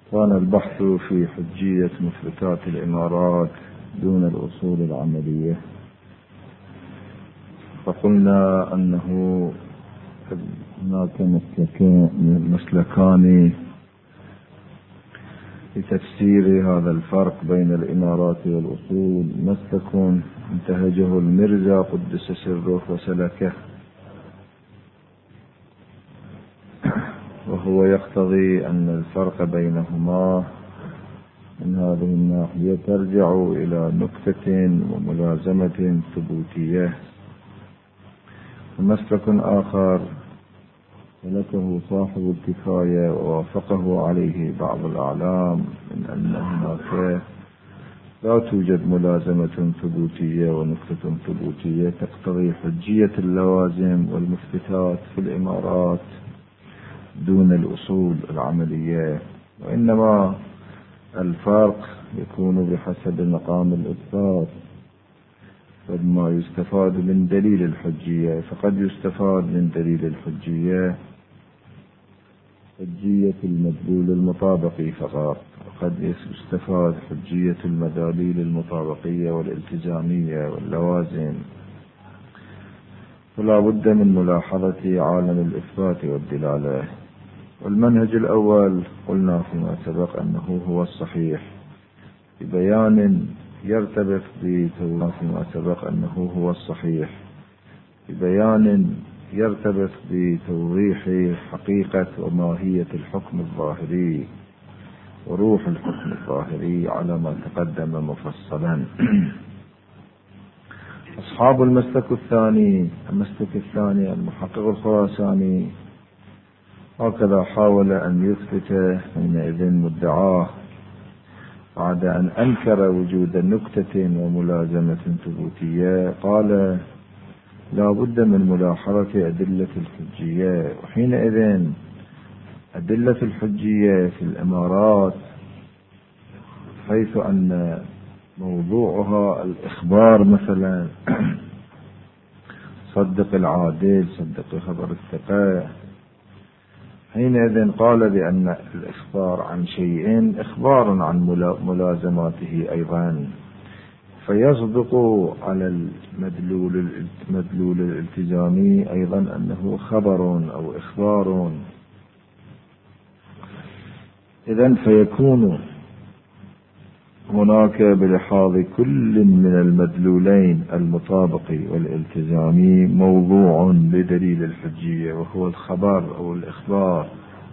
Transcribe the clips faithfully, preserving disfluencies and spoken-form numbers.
كان البحث في حجية مثبتات الإمارات دون الأصول العملية، فقلنا أنه هناك مسلكان لتفسير هذا الفرق بين الإمارات والأصول. مسلك انتهجه المرزا قدس سره وسلكه، وهو يقتضي أن الفرق بينهما من هذه الناحية ترجع إلى نكتة وملازمة ثبوتية. ومسلك آخر سلكه صاحب الكفاية ووافقه عليه بعض الأعلام من أن هناك لا توجد ملازمة ثبوتية ونكتة ثبوتية تقتضي حجية اللوازم والمثبتات في الإمارات دون الأصول العملية، وإنما الفرق يكون بحسب مقام الإثبات. فما يستفاد من دليل الحجية، فقد يستفاد من دليل الحجية حجية المدلول المطابقي فقط، وقد يستفاد حجية المداليل المطابقية والالتزامية واللوازم. فلا بد من ملاحظة عالم الإثبات والدلالة. والمنهج الأول قلنا فيما سبق أنه هو الصحيح ببيان يرتبط بتوضيح فيما سبق أنه هو الصحيح ببيان يرتبط بتوضيح حقيقة وماهية الحكم الظاهري وروح الحكم الظاهري على ما تقدم مفصلا. أصحاب المسلك الثاني المسلك الثاني المحقق الخراساني هكذا حاول أن يثبت حينئذ مدعاه بعد أن أنكر وجود نكتة وملازمة ثبوتية. قال لا بد من ملاحظة أدلة الحجية، وحينئذ أدلة الحجية في الإمارات حيث أن موضوعها الإخبار مثلا صدق العادل صدق خبر الثقة، حينئذ قال بأن الإخبار عن شيء إخبار عن ملازماته أيضا، فيصدق على المدلول المدلول الالتزامي أيضا أنه خبر أو إخبار. إذن فيكون هناك بلحاظ كل من المدلولين المطابق والالتزامي موضوع لدليل الحجية وهو الخبر أو الإخبار،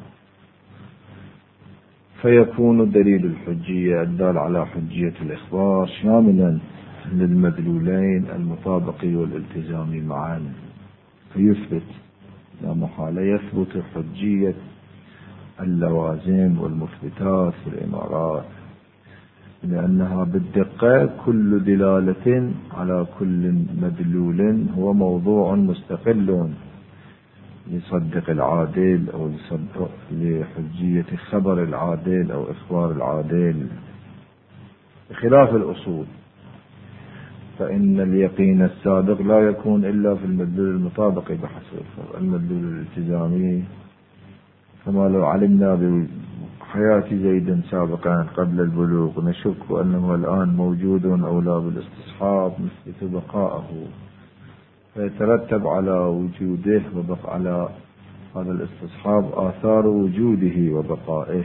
فيكون دليل الحجية الدال على حجية الإخبار شاملا للمدلولين المطابق والالتزامي معا، فيثبت لا محالة يثبت حجية اللوازم والمثبتات في الإمارات، لأنها بالدقة كل دلالة على كل مدلول هو موضوع مستقل يصدق العادل أو يصدق لحجية خبر العادل أو إخبار العادل، بخلاف الأصول فإن اليقين الصادق لا يكون إلا في المدلول المطابق بحسب المدلول الالتزامي. كما لو علمنا بحياة زيد سابقا قبل البلوغ نشك أنه الآن موجود أو لا بالاستصحاب نثبت بقاءه، فيترتب على وجوده وبقى على هذا الاستصحاب آثار وجوده وبقائه.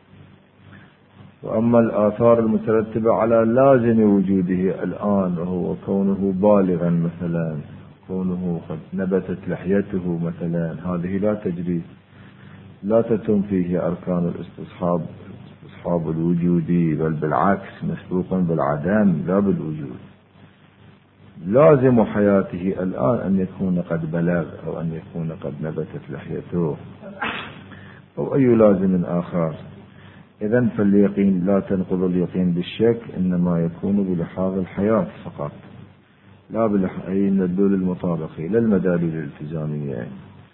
وأما الآثار المترتبة على لازم وجوده الآن وهو كونه بالغا مثلا، كونه قد نبتت لحيته مثلا، هذه لا تجري لا تتم فيه أركان الاستصحاب استصحاب الوجودي، بل بالعكس مسبوقا بالعدم لا بالوجود. لازم حياته الآن أن يكون قد بلغ أو أن يكون قد نبتت لحيته أو أي لازم آخر. إذن فاليقين لا تنقض اليقين بالشك، إنما يكون بلحاظ الحياة فقط لا بلحاظ المدلول المطابقي لا المداليل الالتزامية.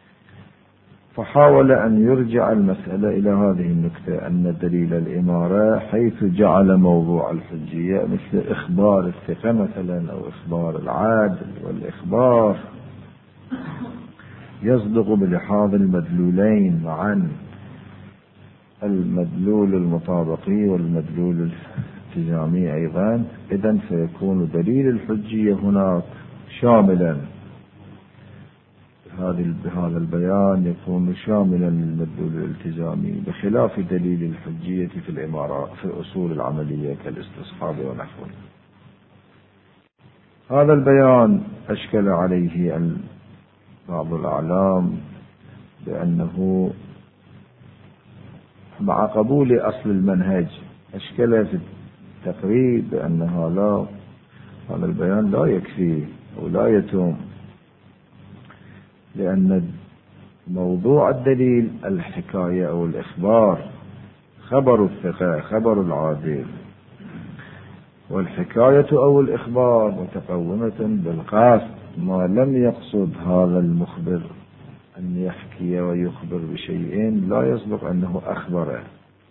فحاول أن يرجع المسألة إلى هذه النكتة أن دليل الإمارة حيث جعل موضوع الحجية مثل إخبار الثقة مثلا أو إخبار العادل والإخبار يصدق بلحاظ المدلولين معا، المدلول المطابقي والمدلول الالتزامي أيضا، إذن سيكون دليل الحجية هناك شاملا بهذا البيان، يكون شاملا للمدلول الالتزامي، بخلاف دليل الحجية في الإمارات في الأصول العملية كالاستصحاب ونحوه. هذا البيان أشكل عليه بعض الأعلام بأنه مع قبول أصل المنهج أشكل في التقريب بأن هذا هذا البيان لا يكفي أو لا يتم، لأن موضوع الدليل الحكاية أو الإخبار، خبر الثقة خبر العادل، والحكاية أو الإخبار متقومة بالقصد، ما لم يقصد هذا المخبر أن يحكي ويخبر بشيء لا يصدق أنه أخبره.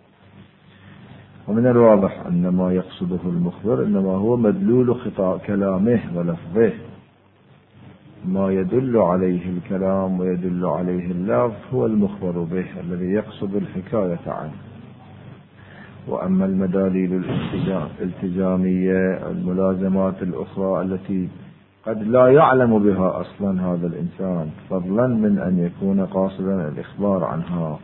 ومن الواضح أن ما يقصده المخبر إنما هو مدلول خطأ كلامه ولفظه، ما يدل عليه الكلام ويدل عليه اللفظ هو المخبر به الذي يقصد الحكاية عنه. وأما المداليل الالتزامية الملازمات الأخرى التي قد لا يعلم بها أصلا هذا الإنسان، فضلا من أن يكون قاصدا الإخبار عنها،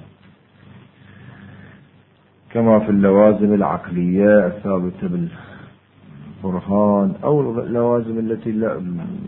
كما في اللوازم العقلية الثابتة بالبرهان، أو اللوازم التي لا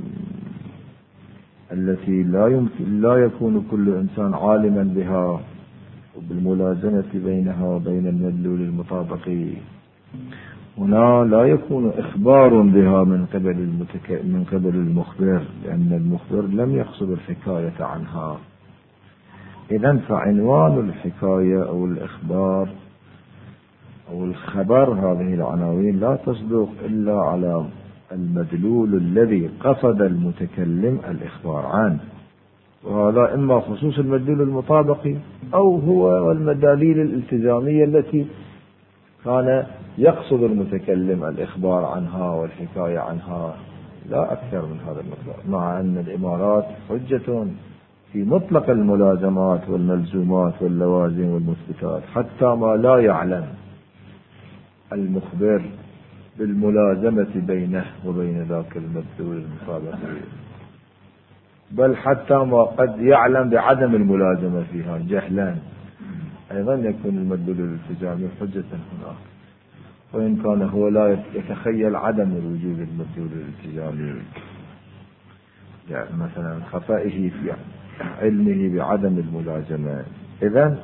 التي لا يمكن لا يكون كل إنسان عالما بها، وبالملازمة بينها وبين المدلول المطابقي. هنا لا يكون إخبار بها من قبل المتك... من قبل المخبر، لأن المخبر لم يقصد الحكاية عنها. إذن فعنوان الحكاية أو الإخبار أو الخبر، هذه العناوين لا تصدق إلا على المدلول الذي قصد المتكلم الإخبار عنه، وهذا إما خصوص المدلول المطابقي أو هو المداليل الالتزامية التي كان يقصد المتكلم الإخبار عنها والحكاية عنها، لا أكثر من هذا المقدار. مع أن الإمارات حجة في مطلق الملازمات والملزومات واللوازم والمثبتات، حتى ما لا يعلم المخبر بالملازمة بينه وبين ذاك المدلول المطابقي، بل حتى ما قد يعلم بعدم الملازمة فيها جهلا، أيضا يكون المدلول الالتزامي حجة هناك، وإن كان هو لا يتخيل عدم وجود المدلول الالتزامي، يعني مثلا خفائه في علمه بعدم الملازمة. إذن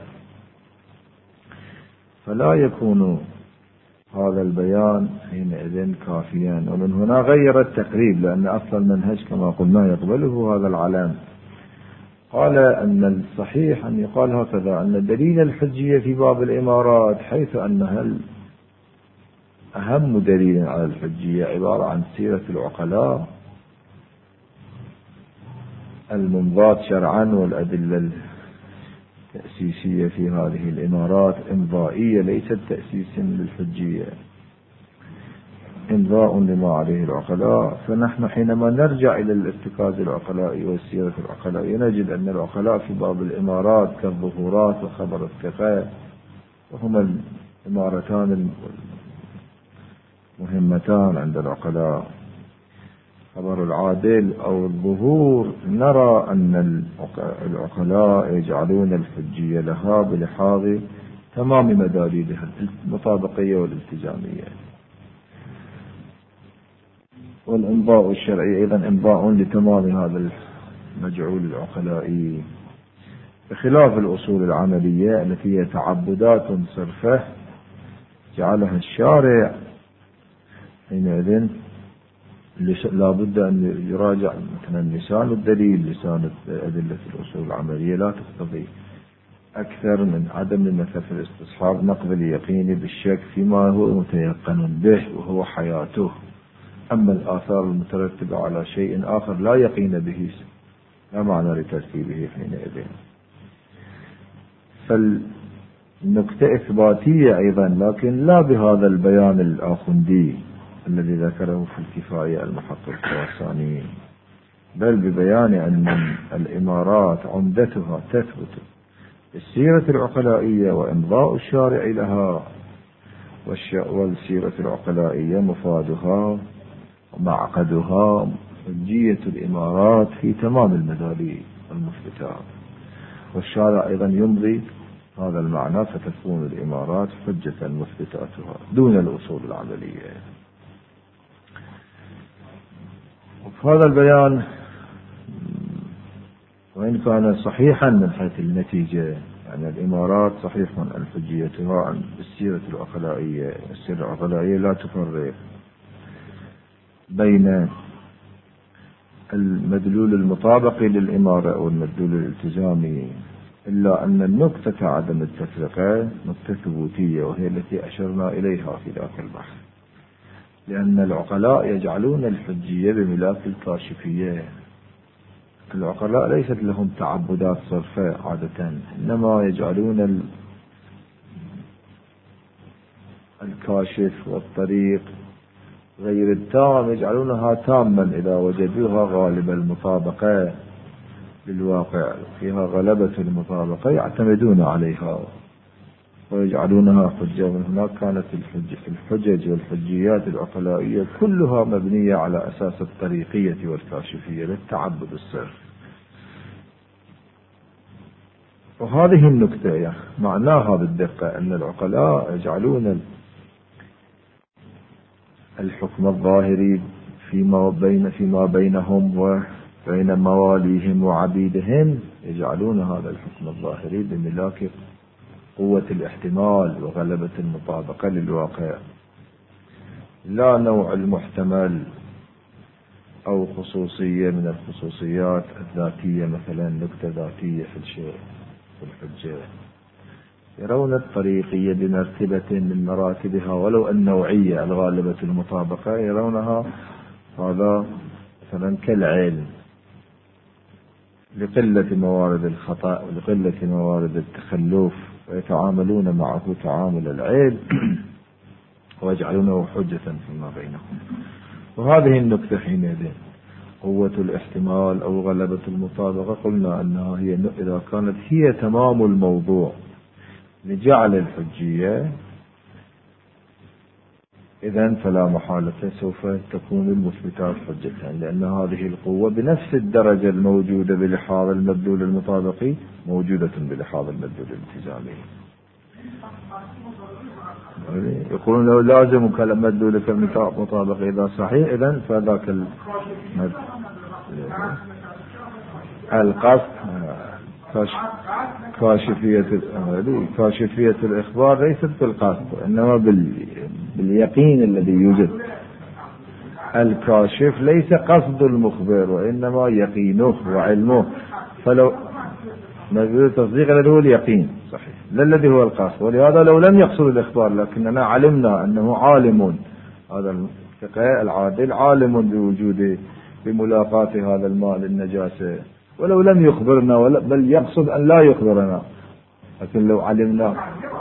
فلا يكون هذا البيان حينئذ كافيا. ومن هنا غير التقريب، لأن أصل المنهج كما قلنا يقبله هذا العلم. قال أن الصحيح أن يقال هكذا، أن دليل الحجية في باب الإمارات، حيث أنها أهم دليل على الحجية عبارة عن سيرة العقلاء المنضات شرعا، والأدلة التأسيسية في هذه الإمارات إمضائية ليست تأسيسا للحجية، إمضاء لما عليه العقلاء. فنحن حينما نرجع إلى الارتكاز العقلائي والسيرة العقلائية نجد أن العقلاء في باب الإمارات كالظهورات وخبر الثقة، وهما الإمارتان المهمتان عند العقلاء. خبر العادل أو الظهور نرى أن العقلاء يجعلون الحجية لها بلحاظ تمام مداليلها المطابقية والالتزامية. والإمضاء الشرعي أيضا إمضاء لتمام هذا المجعول العقلائي، بخلاف الأصول العملية التي هي تعبدات صرفة جعلها الشارع، حينئذ لا بد أن يراجع مثلا لسان الدليل، لسان أدلة الأصول العملية لا تقتضي أكثر من عدم مثل في الاستصحاب نقض اليقين بالشك فيما هو متيقن به وهو حياته. أما الآثار المترتبة على شيء آخر لا يقين به لا معنى لترتيبه حينئذ. فالنكتة إثباتية أيضا، لكن لا بهذا البيان الآخندي الذي ذكره في الكفاية المحقق الخراساني، بل ببيان أن الإمارات عمدتها تثبت السيرة العقلائية وإمضاء الشارع لها، والسيرة العقلائية مفادها ومعقدها حجية الإمارات في تمام المداري والمثبتات، والشارع أيضا يمضي هذا المعنى، فتكون الإمارات حجة مثبتاتها دون الأصول العملية. وفي هذا البيان وإن كان صحيحا من حيث النتيجة، يعني الإمارات صحيح عن حجيتها عن السيرة العقلائية، السيرة العقلائية لا تفرق بين المدلول المطابق للإمارة والمدلول الالتزامي، إلا أن النقطة عدم التفرقة نقطة ثبوتية، وهي التي أشرنا إليها في ذاك البحث، لأن العقلاء يجعلون الحجية بملاك الكاشفية. العقلاء ليست لهم تعبدات صرفة عادة، إنما يجعلون الكاشف والطريق غير التام يجعلونها تاما إذا وجدوها غالب المطابقة للواقع، فيها غلبة المطابقة يعتمدون عليها ويجعلونها حجة. من هناك كانت الحج الحجج والحجيات العقلائية كلها مبنية على أساس الطريقية والكاشفية للتعبد الصرف. وهذه النكتة معناها بالدقة أن العقلاء يجعلون الحكم الظاهري فيما بين فيما بينهم وبين مواليهم وعبيدهم، يجعلون هذا الحكم الظاهري بملاك قوة الاحتمال وغلبة المطابقة للواقع، لا نوع المحتمل أو خصوصية من الخصوصيات الذاتية، مثلا نكتة ذاتية في الشيء في الحجة. يرون الطريقية بمرتبة من مراتبها ولو النوعية الغالبة المطابقة، يرونها هذا مثلا كالعلم لقلة موارد الخطأ ولقلة موارد التخلف، ويتعاملون معه تعامل العلم ويجعلونه حجة فيما بينهم. وهذه النكتة حينئذ قوة الاحتمال أو غلبة المطابقة، قلنا أنها هي إذا كانت هي تمام الموضوع لجعل الحجية، إذن فلا محالة سوف تكون المثبتات حجة، لأن هذه القوة بنفس الدرجة الموجودة بلحاظ المدلول المطابقي موجودة بلحاظ المدلول الالتزامي. يقولون لو لازم كلام مدلولك المطابقي إذا صحيح، إذن فذاك القصد كاشفية كاشفية الإخبار ليست بالقصد، إنما باليقين الذي يوجد. الكاشف ليس قصد المخبر وإنما يقينه وعلمه، فلو مدلول التصديق الذي هو اليقين صحيح لا الذي هو القصد، ولهذا لو لم يقصد الإخبار لكننا علمنا أنه عالم، هذا الفقيه العادل عالم بوجود بملاقاة هذا الماء للنجاسة، ولو لم يخبرنا ولا بل يقصد أن لا يخبرنا، لكن لو علمنا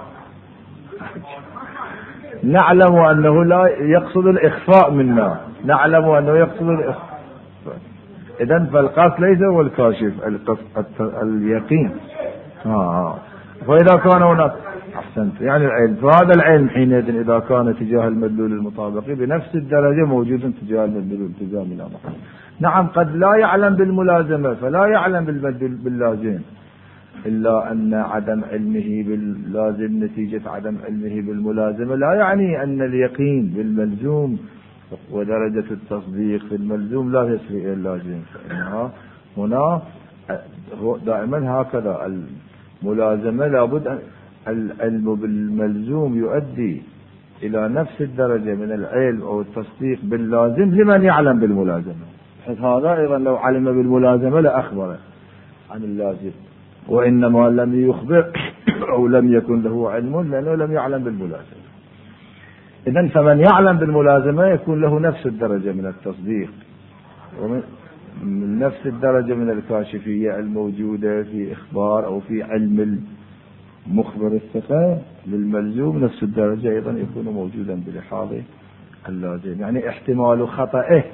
نعلم أنه لا يقصد الإخفاء منا، نعلم أنه يقصد الإخفاء. إذن فالقصد ليس هو الكاشف، اليقين. آه. فإذا كان هناك أحسنت يعني العلم، فهذا العلم حينئذ إذا كان تجاه المدلول المطابقي بنفس الدرجة موجود تجاه المدلول الالتزامي لا محل. نعم قد لا يعلم بالملازمة فلا يعلم باللازم، إلا أن عدم علمه باللازم نتيجة عدم علمه بالملازمة لا يعني أن اليقين بالملزوم ودرجة التصديق في الملزوم لا يسري إلى اللازم، فإنها هنا دائما هكذا الملازمة لابد أن العلم بالملزوم يؤدي إلى نفس الدرجة من العلم أو التصديق باللازم لمن يعلم بالملازمة، حيث هذا أيضا لو علم بالملازمة لأخبره عن اللازم، وإنما لم يخبر أو لم يكن له علم لأنه لم يعلم بالملازمة. إذن فمن يعلم بالملازمة يكون له نفس الدرجة من التصديق ومن من نفس الدرجة من الكاشفية الموجودة في إخبار أو في علم المخبر الثقة للملزوم، نفس الدرجة أيضا يكون موجودا بلحاظ اللازم. يعني احتمال خطأه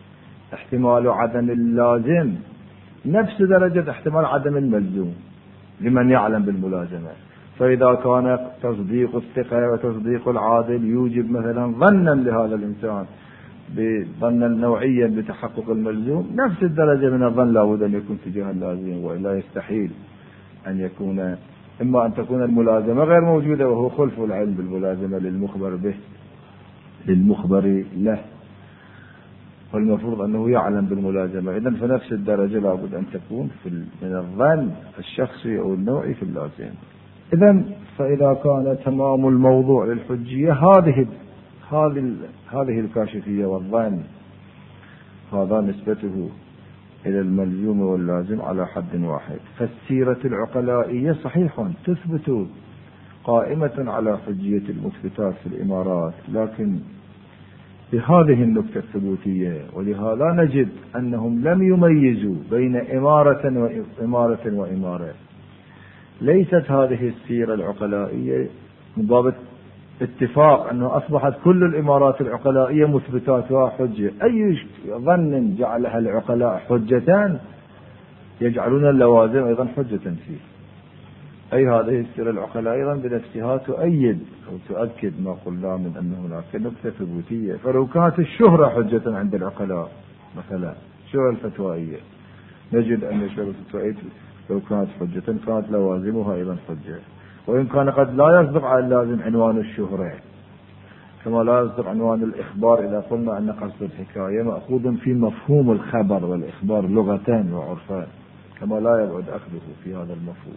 احتمال عدم اللازم نفس درجة احتمال عدم الملزوم، لمن يعلم بالملازمة. فإذا كان تصديق الثقة وتصديق العادل يوجب مثلا ظنا لهذا الإنسان بظنا نوعيا بتحقق الملزوم، نفس الدرجة من الظن لابد أن يكون تجاه اللازم، وإلا يستحيل أن يكون، إما أن تكون الملازمة غير موجودة وهو خلف العلم بالملازمة للمخبر به للمخبر له، والمفروض أنه يعلم بالملازمة. إذن فنفس الدرجة لابد أن تكون في من الظن الشخصي أو النوعي في اللازم. إذن فإذا كان تمام الموضوع للحجية هذه هذه هذه الكاشفية والظن، هذا نسبته إلى الملزوم واللازم على حد واحد. فالسيرة العقلائية صحيح تثبت قائمة على حجية المثبتات في الإمارات، لكن بهذه النكتة الثبوتية، ولهذا نجد أنهم لم يميزوا بين إمارة وإمارة وإمارة. ليست هذه السيرة العقلائية من باب اتفاق أنه أصبحت كل الإمارات العقلائية مثبتاتها حجة. أي ظن جعلها العقلاء حجتان يجعلون اللوازم أيضا حجة فيه. أي هذه السيرة العقلاء أيضا بنفسها تؤيد أو تؤكد ما قلنا من أن هناك نكتة ثبوتية. فلو كانت الشهرة حجة عند العقلاء مثلا الشهرة الفتوائية، نجد أن الشهرة الفتوائية لو كانت حجة كانت لوازمها أيضا حجة، وإن كان قد لا يصدق على اللازم عنوان الشهرة، كما لا يصدق عنوان الإخبار إذا قلنا أن قصد الحكاية مأخوذ في مفهوم الخبر والإخبار لغة وعرفا، كما لا يبعد أخذه في هذا المفهوم.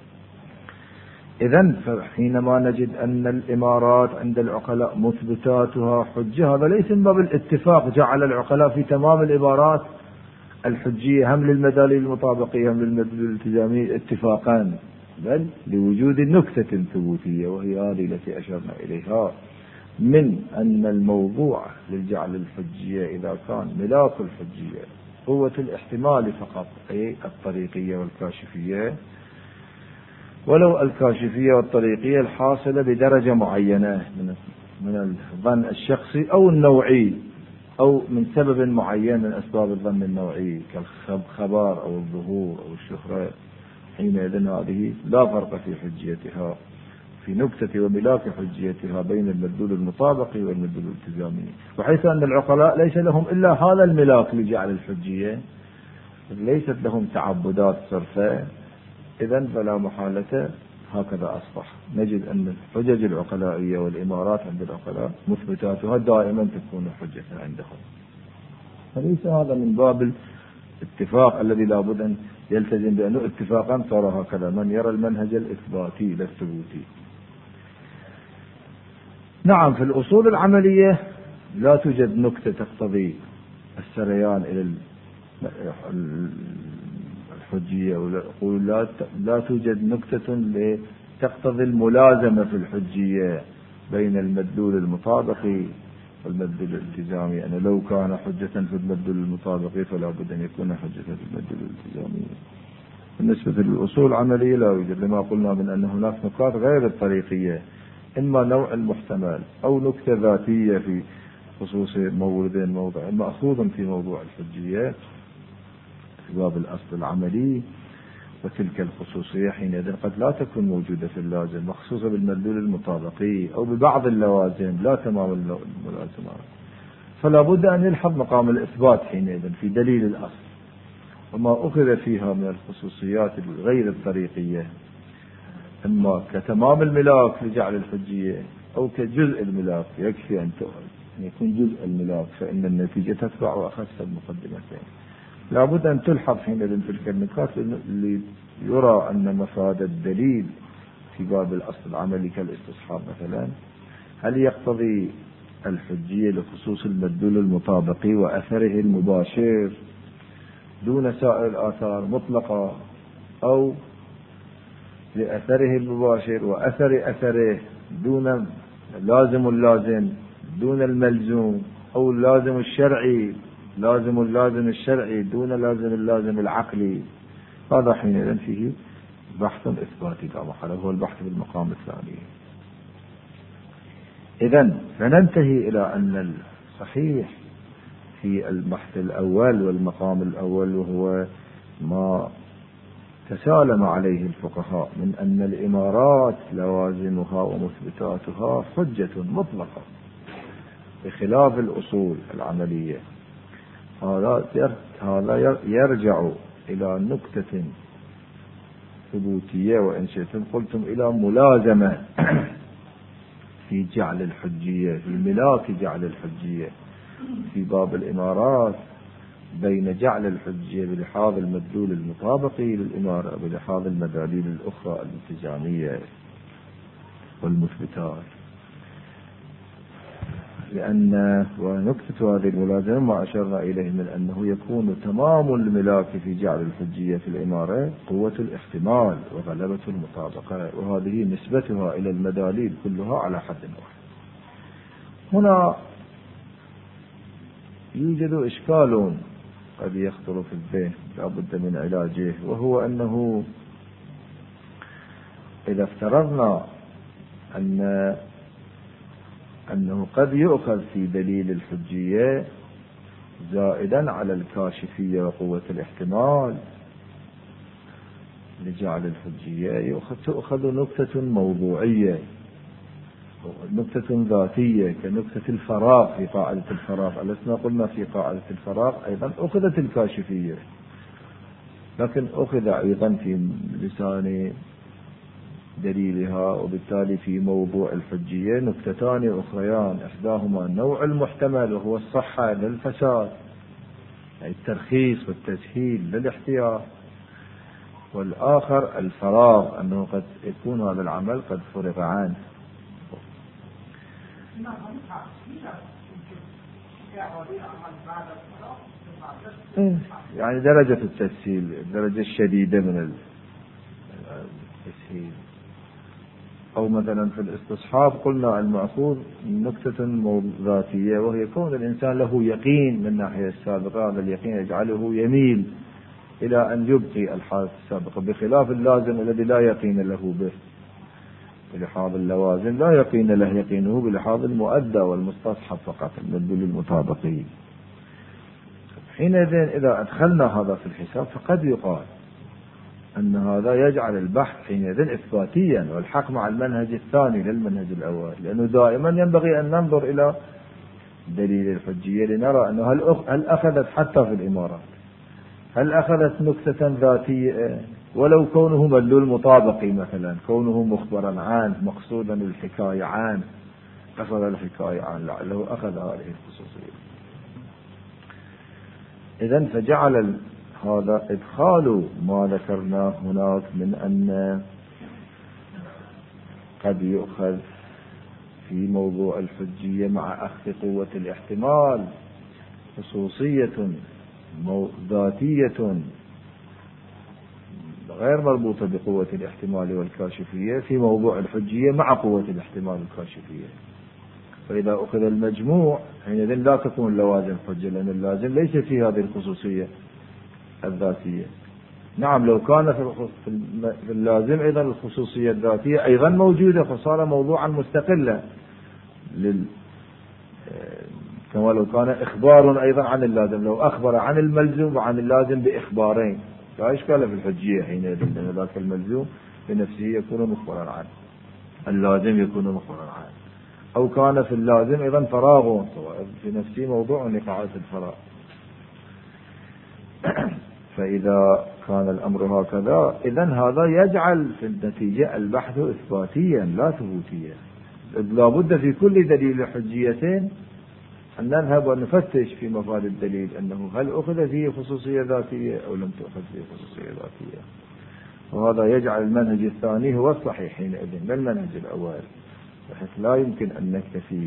إذن فحينما نجد أن الإمارات عند العقلاء مثبتاتها حجة، هذا ليس من باب الاتفاق جعل العقلاء في تمام العبارات الحجية هم للمداليل المطابقية هم للمداليل الالتزامية اتفاقا، بل لوجود نكتة ثبوتية، وهي هذه التي أشرنا إليها من أن الموضوع للجعل الحجية إذا كان ملاك الحجية قوة الاحتمال فقط، أي الطريقية والكاشفية، ولو الكاشفية والطريقية الحاصلة بدرجة معينة من من الظن الشخصي أو النوعي، أو من سبب معين من أسباب الظن النوعي كالخبر أو الظهور أو الشهرة، حينئذ هذه لا فرق في حجيتها في نكتة وملاك حجيتها بين المدلول المطابقي والمدلول الالتزامي. وحيث أن العقلاء ليس لهم إلا هذا الملاك لجعل الحجية، ليست لهم تعبدات صرفة، إذن فلا محالة هكذا أصبح نجد أن الحجج العقلائية والإمارات عند العقلاء مثبتاتها دائما تكون حجة عندهم. فليس هذا من باب الاتفاق الذي لابد أن يلتزم بأنه اتفاقا صار هكذا، من يرى المنهج الإثباتي لا الثبوتي. نعم، في الأصول العملية لا توجد نكتة تقتضي السريان إلى الحجية، ويقول لا لا توجد نكتة تقتضي الملازمة في الحجية بين المدلول المطابقي والمدلول الالتزامي. أنا لو كان حجة في المدلول المطابقي فلا بد أن يكون حجة في المدلول الالتزامي. بالنسبة للأصول العملية لا يوجد، لما قلنا من أن هناك نقاط غير الطريقية، إما نوع المحتمل أو نكتة ذاتية في خصوص موردين موضع مأخوذ في موضوع الحجية باب الأصل العملي، وتلك الخصوصية حينئذ قد لا تكون موجودة في اللازم مخصوصة بالمدلول المطابقي أو ببعض اللوازم لا تمام الملازمات، فلا بد أن يلحظ مقام الإثبات حينئذ في دليل الأصل، وما أخذ فيها من الخصوصيات الغير الطريقية إما كتمام الملاك لجعل الحجية أو كجزء الملاك، يكفي أن يكون جزء الملاك فإن النتيجة تتبع أخص المقدمتين. لابد أن تلحظ حينئذ تلك النقاط ليرى أن مفاد الدليل في باب الأصل العملي كالاستصحاب مثلا هل يقتضي الحجية لخصوص المدلول المطابقي وأثره المباشر دون سائر الآثار مطلقة، أو لأثره المباشر وأثر أثره دون لازم اللازم دون الملزوم، أو اللازم الشرعي لازم اللازم الشرعي دون لازم اللازم العقلي. هذا حينئذ فيه بحث إثباتي لا محالة، هو البحث بالمقام الثاني. إذن فننتهي إلى أن الصحيح في البحث الأول والمقام الأول وهو ما تسالم عليه الفقهاء من أن الإمارات لوازمها ومثبتاتها حجة مطلقة بخلاف الأصول العملية. هذا يرجع إلى نكتة ثبوتية، وإن شئتم قلتم إلى ملازمة في جعل الحجية، في ملاك جعل الحجية في باب الإمارات، بين جعل الحجية بلحاظ المدلول المطابقي للإمارة بلحاظ المداليل الأخرى الالتزامية والمثبتات. لأن ونكتة هذه الملازمة ما أشرنا إليه من أنه يكون تمام الملاك في جعل الحجية في الإمارة قوة الاحتمال وغلبة المطابقة، وهذه نسبتها إلى المداليل كلها على حد واحد. هنا يوجد إشكال قد يخطر في الذهن لا بد من علاجه، وهو أنه إذا افترضنا أن أنه قد يؤخذ في دليل الحجية زائدا على الكاشفية وقوة الاحتمال لجعل الحجية، يؤخذ تؤخذ نكتة موضوعية، نكتة ذاتية كنكتة الفراغ في قاعدة الفراغ. ألسنا قلنا في قاعدة الفراغ أيضا أخذت الكاشفية، لكن أخذ أيضا في لسان دليلها، وبالتالي في موضوع الحجية نكتتان أخريان، إحداهما نوع المحتمل وهو الصحة للفساد، أي الترخيص والتسهيل للاحتياط، والآخر الفراغ، أنه قد يكون هذا العمل قد فرغ عنه. يعني درجة التسهيل، الدرجة الشديدة من التسهيل. أو مثلا في الاستصحاب قلنا المأخوذ نكتة ذاتية، وهي كون الإنسان له يقين من الناحية السابقة، هذا اليقين يجعله يميل إلى أن يبقي الحالة السابقة، بخلاف اللازم الذي لا يقين له به بلحاظ اللوازم، لا يقين له يقينه بلحاظ المؤدى والمستصحب فقط المدلول المطابقي. حينئذ إذا أدخلنا هذا في الحساب فقد يقال أن هذا يجعل البحث حينئذ إثباتيا، والحق مع المنهج الثاني للمنهج الأول، لأنه دائما ينبغي أن ننظر إلى دليل الحجية لنرى أنه هل هل أخذت حتى في الإمارات، هل أخذت نكتة ذاتية ولو كونه مدلول مطابقي، مثلا كونه مخبرا عنه مقصودا الحكاية عنه، أخذ الحكاية عنه لعله أخذ هذه الخصوصية. إذن فجعل هذا إدخال ما ذكرناه هناك من أن قد يؤخذ في موضوع الحجية مع أخذ قوة الاحتمال خصوصية ذاتية غير مربوطة بقوة الاحتمال والكاشفية في موضوع الحجية مع قوة الاحتمال والكاشفية. فإذا أخذ المجموع حينئذ لا تكون لوازم حجة، لأن اللازم ليس في هذه الخصوصية الذاتية. نعم لو كان في اللازم أيضا الخصوصية الذاتية أيضا موجودة فصار موضوعا مستقلا لل كما لو كان إخبار أيضا عن اللازم، لو أخبر عن الملزوم وعن اللازم بإخبارين لا إشكال في الحجية حينئذ، لأن ذاك الملزوم بنفسه يكون مخبرا عنه، اللازم يكون مخبرا عنه. أو كان في اللازم أيضا فراغ في نفسه موضوع لقاعدة الفراغ. فإذا كان الأمر هكذا إذن هذا يجعل في النتيجة البحث إثباتيا لا ثبوتيا. لا بد في كل دليل حجية أن نذهب ونفتش في مفاد الدليل أنه هل أخذ فيه خصوصية ذاتية أو لم تأخذ فيه خصوصية ذاتية. وهذا يجعل المنهج الثاني هو الصحيح حينئذ لا المنهج الأول، بحيث لا يمكن أن نكتفي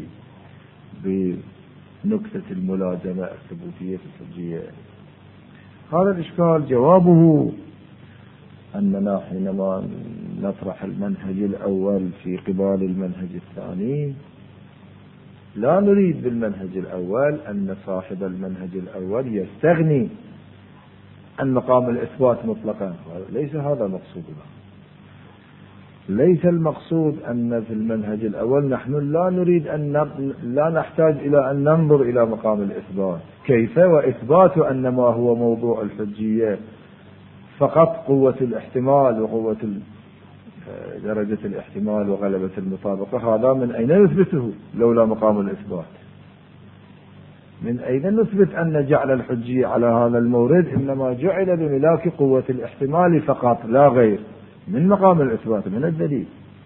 بنكتة الملازمة الثبوتية في الحجية. هذا الإشكال جوابه أننا حينما نطرح المنهج الأول في قبال المنهج الثاني لا نريد بالمنهج الأول أن صاحب المنهج الأول يستغني عن مقام الإثبات مطلقا، ليس هذا مقصودنا. ليس المقصود أن في المنهج الأول نحن لا نريد أن لا نحتاج إلى أن ننظر إلى مقام الإثبات كيف، وإثبات أن ما هو موضوع الحجية فقط قوة الاحتمال وقوة درجة الاحتمال وغلبة المطابقة، هذا من أين نثبته لولا مقام الإثبات؟ من أين نثبت أن جعل الحجية على هذا المورد إنما جعل بملاك قوة الاحتمال فقط لا غير؟ من مقام الإثبات، من الدليل.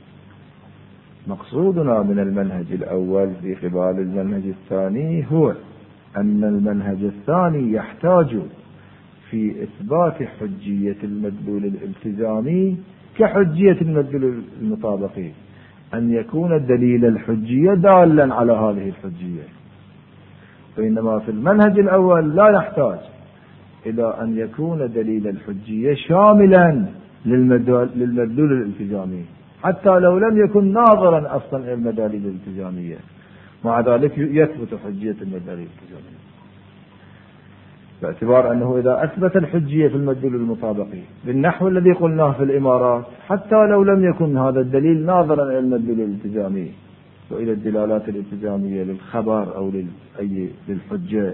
مقصودنا من المنهج الأول في قبال المنهج الثاني هو أن المنهج الثاني يحتاج في إثبات حجية المدلول الالتزامي كحجية المدلول المطابقي أن يكون دليل الحجية دالا على هذه الحجية، بينما في المنهج الأول لا يحتاج إلى أن يكون دليل الحجية شاملا للمدلول الالتزامي حتى لو لم يكن ناظرا أصلا إلى المداليل الالتزامية، مع ذلك يثبت حجية المداليل الالتزامية، باعتبار أنه إذا أثبت الحجية في المدلول المطابقي بالنحو الذي قلناه في الإمارات حتى لو لم يكن هذا الدليل ناظرا إلى المدلول الالتزامي وإلى الدلالات الالتزامية للخبر أو للأي للحجة،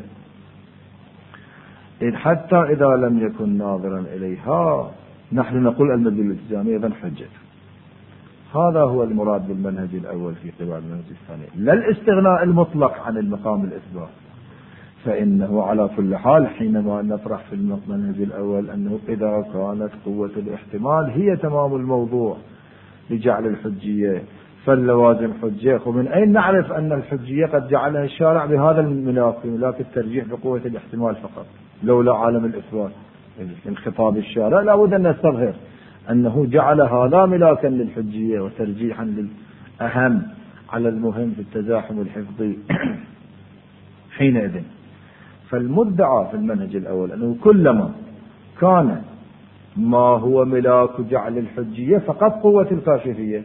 إذ حتى إذا لم يكن ناظرا إليها نحن نقول المدلول الالتزامي إذن حجة. هذا هو المراد بالمنهج الأول في قبال المنهج الثاني، لا الاستغناء المطلق عن المقام الإثبات. فإنه على كل حال حينما نطرح في المنهج الأول أنه إذا كانت قوة الاحتمال هي تمام الموضوع لجعل الحجية فاللوازم حجة، ومن أين نعرف أن الحجية قد جعلها الشارع بهذا الملاك، بملاك الترجيح بقوة الاحتمال فقط لولا عالم الإثبات؟ من خطاب الشارع لابد أن نستظهر أنه جعل هذا ملاكا للحجية وترجيحا للأهم على المهم في التزاحم الحفظي حينئذ. فالمدعى في المنهج الأول أنه كلما كان ما هو ملاك جعل الحجية فقط قوة الكاشفية،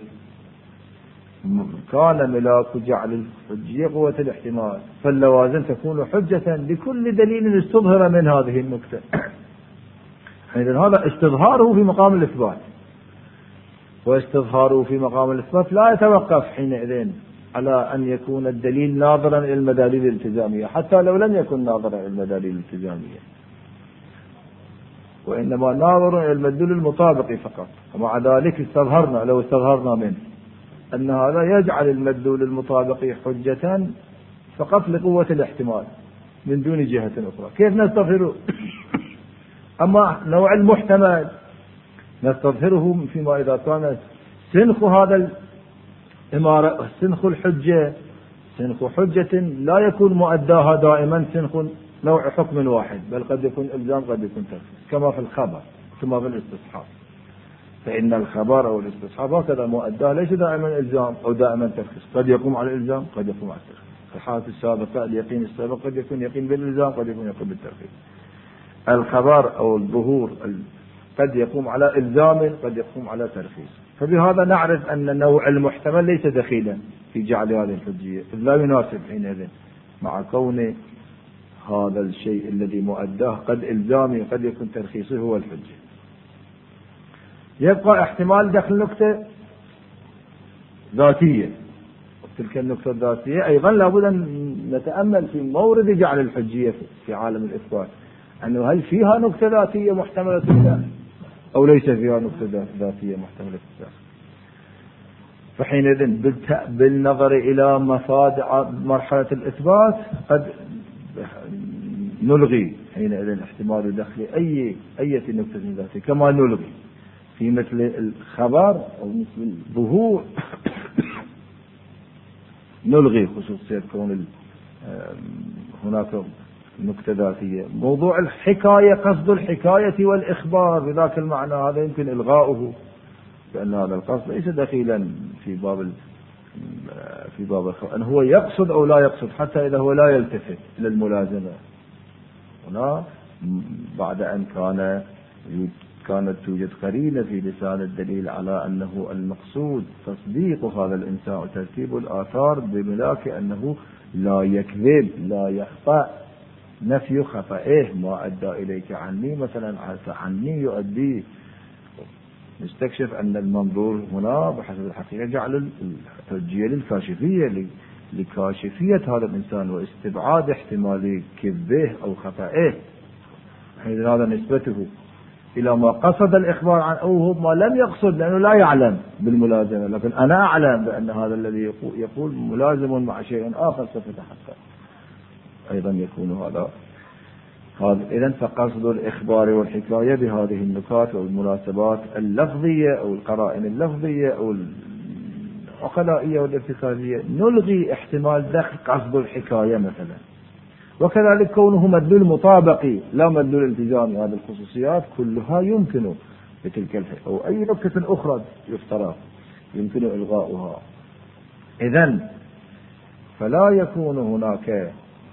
كان ملاك جعل الحجية قوة الاحتمال، فاللوازم تكون حجة لكل دليل استظهر من هذه النكتة. حينئذ هذا استظهاره في مقام الإثبات، واستظهاره في مقام الإثبات لا يتوقف حينئذ على أن يكون الدليل ناظرا إلى المداليل الالتزامية حتى لو لم يكن ناظرا إلى المداليل الالتزامية، وإنما ناظر إلى المدلول المطابق فقط. ومع ذلك استظهرنا لو استظهرنا منه أن هذا يجعل المدلول المطابق حجة فقط لقوة الاحتمال من دون جهة أخرى. كيف نستظهره؟ أما نوع المحتمل نستظهره فيما إذا كان سنخ هذا الإمارة سنخ الحجة سنخ حجة لا يكون مؤداها دائما سنخ نوع حكم واحد، بل قد يكون إلزام قد يكون تخصيص، كما في الخبر كما في الاستصحاب. فإن الخبر أو الاستصحاب هكذا مؤداه ليس دائما إلزام أو دائما تخصيص، قد يقوم على الإلزام قد يقوم على التخصيص. في الحالة السابقة اليقين السابق قد يكون يقين بالإلزام قد يكون يقين بالتخصيص. الخبر أو الظهور قد يقوم على إلزام قد يقوم على ترخيص. فبهذا نعرف أن نوع المحتمل ليس دخيلا في جعل هذه الحجية، لا يناسب حينئذ مع كون هذا الشيء الذي مؤداه قد إلزامي قد يكون ترخيصي هو الحجة. يبقى احتمال دخل نكتة ذاتية، تلك النكتة الذاتية أيضا لابد أن نتأمل في مورد جعل الحجية في عالم الإثبات، أنه هل فيها نكتة ذاتية محتملة الداخل أو ليس فيها نكتة ذاتية محتملة الداخل. فحينئذ بالنظر إلى مفاد مرحلة الإثبات قد نلغي حينئذ احتمال دخل أي أي نكتة ذاتية، كما نلغي في مثل الخبر أو مثل الظهور نلغي خصوصية كون هناك نكتة ذاتية. موضوع الحكاية قصد الحكاية والإخبار بذاك المعنى هذا يمكن إلغاؤه، لأن هذا القصد ليس دخيلا في باب في باب الخبر، أن هو يقصد أو لا يقصد حتى إذا هو لا يلتفت إلى الملازمة. هنا بعد أن كان كانت توجد قرينة في لسان الدليل على أنه المقصود تصديق هذا الإنسان وترتيب الآثار بملاك أنه لا يكذب لا يخطأ، نفي خطئه ما أدى إليك عني مثلا عني يؤدي. نستكشف أن المنظور هنا بحسب الحقيقة جعل الحجية للكاشفية لكاشفية هذا الإنسان واستبعاد احتمال كذبه أو خطئه، حين هذا نسبته إلى ما قصد الإخبار عن أو هو ما لم يقصد، لأنه لا يعلم بالملازمة، لكن أنا أعلم بأن هذا الذي يقول ملازم مع شيء آخر سوف يتحقق، أيضا يكون هذا هذا. إذن فقصد الإخبار والحكاية بهذه النكات أو المناسبات اللفظية أو القرائن اللفظية أو العقلائية والارتكازية نلغي احتمال دخل قصد الحكاية مثلا. وكذلك كونه مدلول مطابقي لا مدلول التزامي، هذه الخصوصيات كلها يمكن بتلك الحكاية أو أي نكتة أخرى يفترض يمكن إلغاؤها. إذن فلا يكون هناك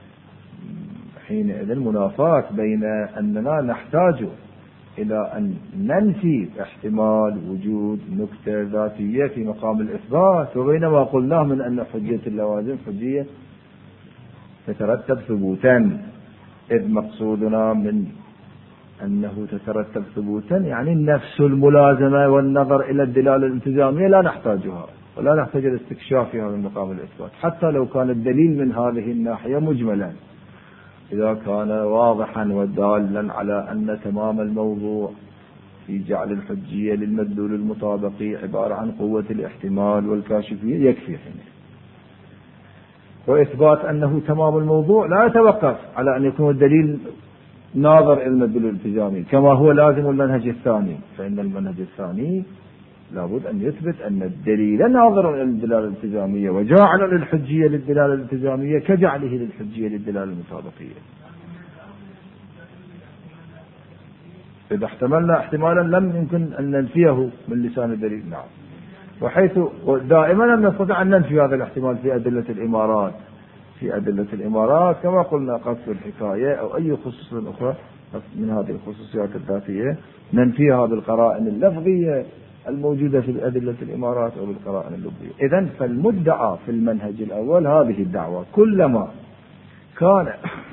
حينئذ منافاة بين أننا نحتاج إلى أن ننفي احتمال وجود نكتة ذاتية في مقام الإثبات، وبينما قلناه من أن حجية اللوازم حجية تترتب ثبوتا، إذ مقصودنا من أنه تترتب ثبوتا يعني نفس الملازمة والنظر إلى الدلالة الالتزامية لا نحتاجها ولا نحتاج الاستكشافها من مقام الإثبات، حتى لو كان الدليل من هذه الناحية مجملا، إذا كان واضحا ودالا على أن تمام الموضوع في جعل الحجية للمدلول المطابقي عبارة عن قوة الاحتمال والكاشفية يكفي حين. وإثبات أنه تمام الموضوع لا يتوقف على أن يكون الدليل ناظر إلى المدلول الالتزامي كما هو لازم المنهج الثاني، فإن المنهج الثاني لابد أن يثبت أن الدليل ناظر إلى الدلالة الالتزامية وجاعل للحجية للدلالة الالتزامية كجعله للحجية للدلالة المطابقية. إذا احتملنا احتمالا لم يمكن أن ننفيه من لسان الدليل، نعم. وحيث دائما لم نستطيع أن ننفي هذا الاحتمال في أدلة الإمارات، في أدلة الإمارات كما قلنا قصد الحكاية أو أي خصوص أخرى من هذه الخصوصيات الذاتية ننفيها بالقرائن اللفظية الموجودة في أدلة الإمارات أو بالقرائن اللفظية. إذن فالمدعى في المنهج الأول هذه الدعوة، كلما كان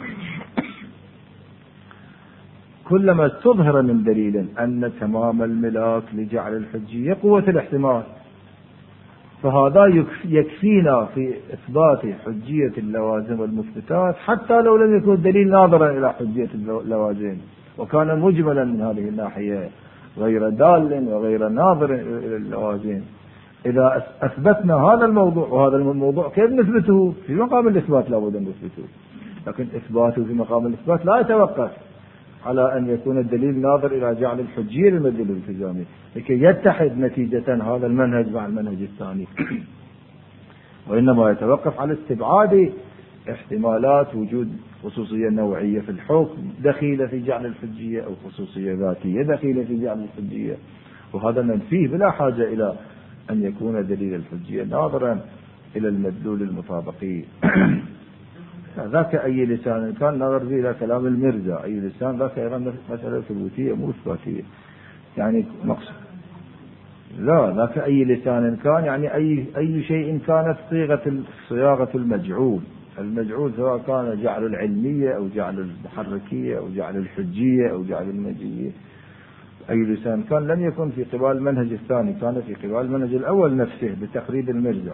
كلما استظهر من دليل أن تمام الملاك لجعل الحجية قوة الاحتمال، فهذا يكفينا في إثبات حجية اللوازم والمثبتات حتى لو لم يكن الدليل ناظرا إلى حجية اللوازم وكان مجملا من هذه الناحية غير دال وغير ناظر إلى اللوازم. إذا أثبتنا هذا الموضوع، وهذا الموضوع كيف نثبته؟ في مقام الإثبات لابد أن نثبته، لكن إثباته في مقام الإثبات لا يتوقف على أن يكون الدليل ناظر إلى جعل الحجية للمدلول الالتزامي لكي يتحد نتيجة هذا المنهج مع المنهج الثاني، وإنما يتوقف على استبعاد احتمالات وجود خصوصية نوعية في الحكم دخيلة في جعل الحجية أو خصوصية ذاتية دخيلة في جعل الحجية، وهذا ننفيه بلا حاجة إلى أن يكون دليل الحجية ناظرا إلى المدلول المطابقي. ذاك أي لسان كان نظر فيه إلى كلام المرزا، أي لسان ذاك أيضا مسألة ثبوتية مو إثباتية، يعني مقصود لا ذاك أي لسان كان يعني أي أي شيء كانت صيغة صياغة المجعول، المجعول سواء كان جعل العلمية أو جعل المحركية أو جعل الحجية أو جعل المجية، أي لسان كان لم يكن في قبال المنهج الثاني، كان في قبال المنهج الأول نفسه بتقريب المرزا.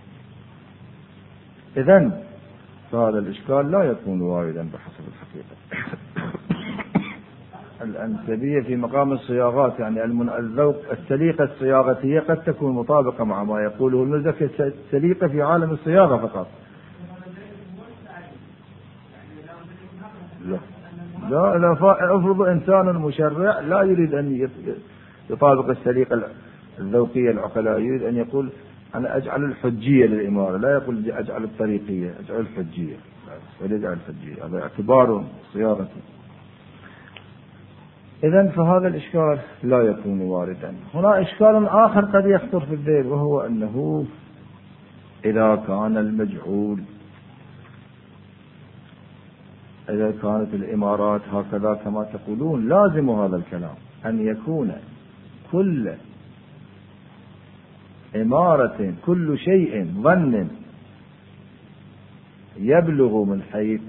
إذن فهذا الإشكال لا يكون واردا بحسب الحقيقة. الأنسبية في مقام الصياغات يعني الذوق السليقة الصياغتية قد تكون مطابقة مع ما يقوله المرزا السليقة في عالم الصياغة فقط. لا لا لا افرض إنسان مشرع لا يريد أن يطابق السليقة الذوقية العقلائية، يريد أن يقول أنا أجعل الحجية للإمارة، لا يقول أجعل الطريقية، أجعل الحجية ولا أجعل الحجية، هذا اعتبار صياغة. إذن فهذا الإشكال لا يكون واردا. هنا إشكال آخر قد يخطر في الذهن، وهو أنه إذا كان المجعول إذا كانت الإمارات هكذا كما تقولون لازم هذا الكلام أن يكون كل إمارة كل شيء ظن يبلغ من حيث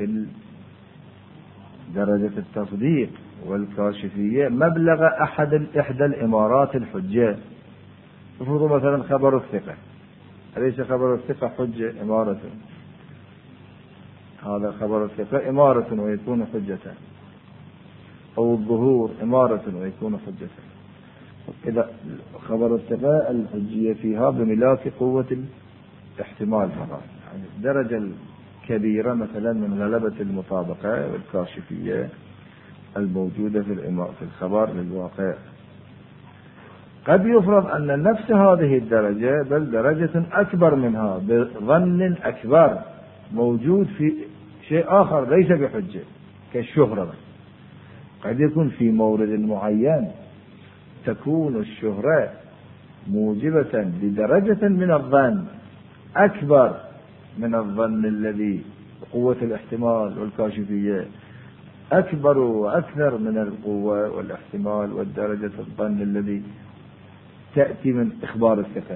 درجة التصديق والكاشفية مبلغ أحد إحدى الإمارات الحجة. افرضوا مثلا خبر الثقة، أليس خبر الثقة حجة إمارة؟ هذا خبر الثقة إمارة ويكون حجة. أو الظهور إمارة ويكون حجة. إذا خبر الثقة الحجية فيها بملاك قوة الاحتمال فقط، يعني الدرجة الكبيرة مثلا من غلبة المطابقة والكاشفية الموجودة في في الخبر للواقع. قد يفرض أن نفس هذه الدرجة بل درجة أكبر منها بظن أكبر موجود في شيء آخر ليس بحجة كالشهرة. قد يكون في مورد معين تكون الشهرة موجبة لدرجة من الظن أكبر من الظن الذي قوة الاحتمال والكاشفية أكبر وأكثر من القوة والاحتمال والدرجة الظن الذي تأتي من إخبار الثقة.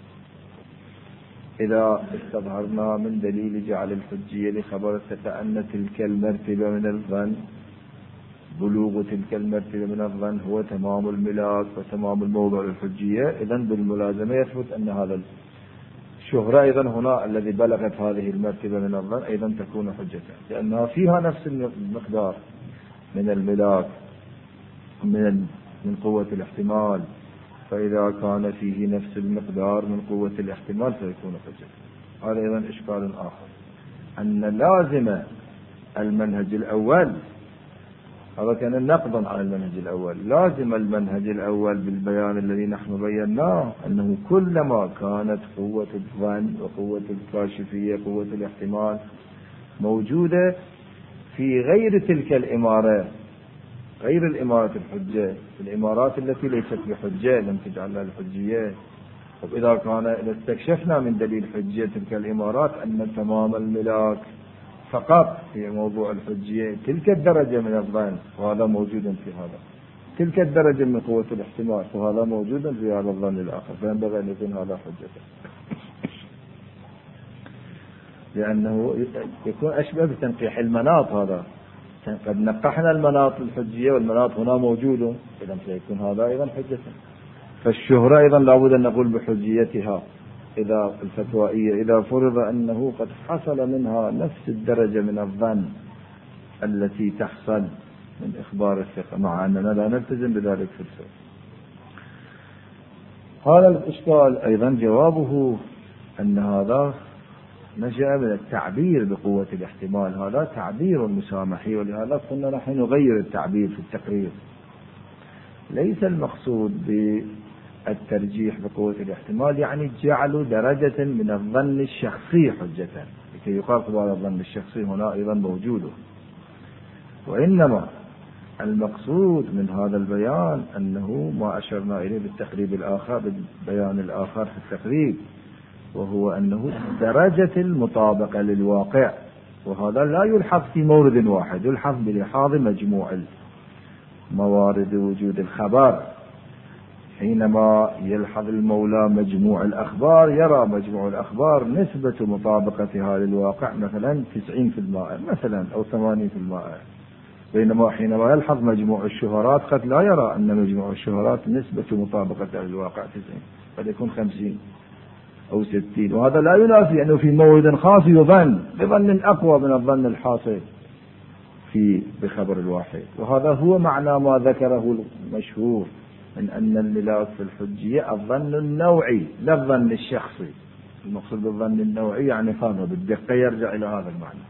إذا استظهرنا من دليل جعل الحجية لخبر الثقة أن تلك المرتبة من الظن بلوغ تلك المرتبة من الظن هو تمام الملاك وتمام الموضوع الحجية، إذن بالملازمة يثبت أن هذا الشهرة أيضا هنا الذي بلغت هذه المرتبة من الظن أيضا تكون حجة، لأنها فيها نفس المقدار من الملاك من من قوة الاحتمال، فإذا كان فيه نفس المقدار من قوة الاحتمال فيكون حجة. هذا أيضا إشكال آخر، أن لازم المنهج الأول، هذا كان نقضا على المنهج الأول، لازم المنهج الأول بالبيان الذي نحن بيناه أنه كلما كانت قوة الظن وقوة الكاشفية قوة الاحتمال موجودة في غير تلك الإمارة، غير الإمارة الحجة، الإمارات التي ليست بحجة لم تجعل لها الحجية. وإذا كان إذا استكشفنا من دليل حجية تلك الإمارات أن تمام الملاك فقط في موضوع الحجية تلك الدرجة من الظن وهذا موجود في هذا، تلك الدرجة من قوة الاحتمال وهذا موجود في هذا الظن الآخر، فينبغي أن يكون هذا حجة، لأنه يكون أشبه بتنقيح المناط. هذا قد نقحنا المناط الحجية والمناط هنا موجود، إذا سيكون هذا أيضا حجة. فالشهرة أيضا لابد أن نقول بحجيتها إذا الفتوائية إذا فرض أنه قد حصل منها نفس الدرجة من الظن التي تحصل من إخبار الثقة، مع أننا لا نلتزم بذلك في الفقه. هذا الإشكال أيضا جوابه أن هذا نشأ من التعبير بقوة الاحتمال، هذا تعبير مسامحي، ولهذا كنا نحن نغير التعبير في التقرير. ليس المقصود بالترجيح بقوة الاحتمال يعني جعل درجة من الظن الشخصي حجة لكي يقال قبال الظن الشخصي هنا أيضا موجود، وإنما المقصود من هذا البيان أنه ما أشرنا إليه بالتقريب الآخر بالبيان الآخر في التقريب، وهو أنه درجة المطابقة للواقع، وهذا لا يلحظ في مورد واحد، يلحظ بلحاظ مجموع موارد وجود الخبر. حينما يلحظ المولى مجموع الأخبار يرى مجموع الأخبار نسبة مطابقتها للواقع مثلا تسعين في المائة مثلا أو ثمانين في المائة، بينما حينما يلحظ مجموع الشهرات قد لا يرى أن مجموع الشهرات نسبة مطابقتها للواقع تسعين، قد يكون خمسين أو ستين، وهذا لا ينافي أنه في مورد خاص يظن بظن أقوى من الظن الحاصل في بخبر الواحد. وهذا هو معنى ما ذكره المشهور من أن الملاك في الحجية الظن النوعي لا الظن الشخصي. المقصود بالظن النوعي يعني فهمه بالدقة يرجع إلى هذا المعنى،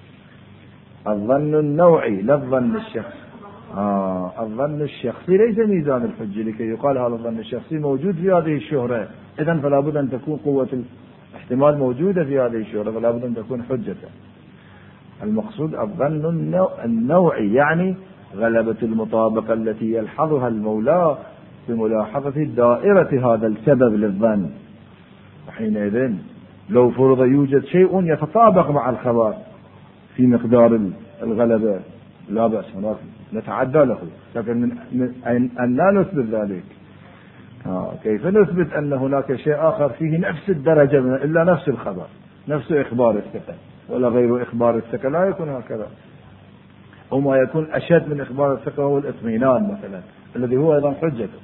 الظن النوعي لا الظن الشخصي. آه الظن الشخصي ليس ميزان الحجة لكي يقال هذا الظن الشخصي موجود في هذه الشهرة، إذن فلا بد أن تكون قوة الاحتمال موجودة في هذه الشهرة، فلا بد أن تكون حجة. المقصود الظن النوعي يعني غلبة المطابقة التي يلحظها المولى بملاحظة دائرة هذا السبب للظن. وحينئذ لو فرض يوجد شيء يتطابق مع الخبر في مقدار الغلبة لا بأس، هناك نتعدى له، لكن من, من أن لا نثبت ذلك. آه كيف نثبت أن هناك شيء آخر فيه نفس الدرجة من إلا نفس الخبر نفس إخبار الثقة، ولا غير إخبار الثقة لا يكون هكذا، أو ما يكون أشد من إخبار الثقة هو الإطمئنان مثلا الذي هو أيضا حجته.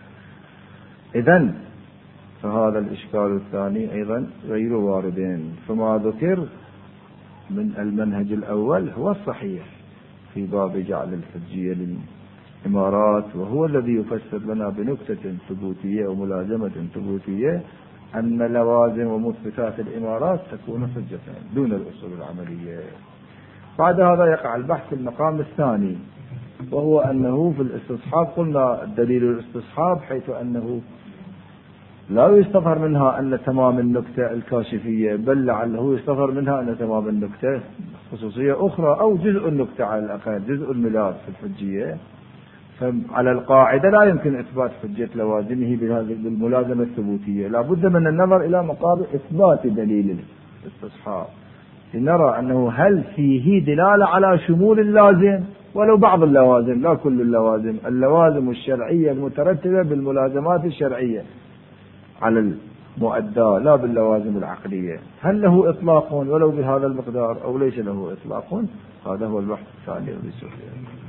إذن فهذا الإشكال الثاني أيضا غير واردين، فما ذكر من المنهج الأول هو الصحيح في باب جعل الحجية الإمارات، وهو الذي يفسر لنا بنكتة ثبوتية وملازمة ثبوتية أن لوازم ومثبتات الإمارات تكون حجة دون الأصول العملية. بعد هذا يقع البحث في المقام الثاني، وهو أنه في الاستصحاب قلنا دليل الاستصحاب حيث أنه لا يستظهر منها أن تمام النكتة الكاشفية، بل لعله يستظهر منها أن تمام النكتة خصوصية أخرى أو جزء النكتة على الأقل، جزء الملاك في الحجية. فعلى القاعدة لا يمكن إثبات حجة لوازمه بالملازمة الثبوتية، لا بد من النظر إلى مقابل إثبات دليل الاستصحاب لنرى أنه هل فيه دلالة على شمول اللازم ولو بعض اللوازم لا كل اللوازم، اللوازم الشرعية المترتبة بالملازمات الشرعية على المؤدى لا باللوازم العقلية، هل له إطلاق ولو بهذا المقدار أو ليس له إطلاق؟ هذا هو البحث الثاني.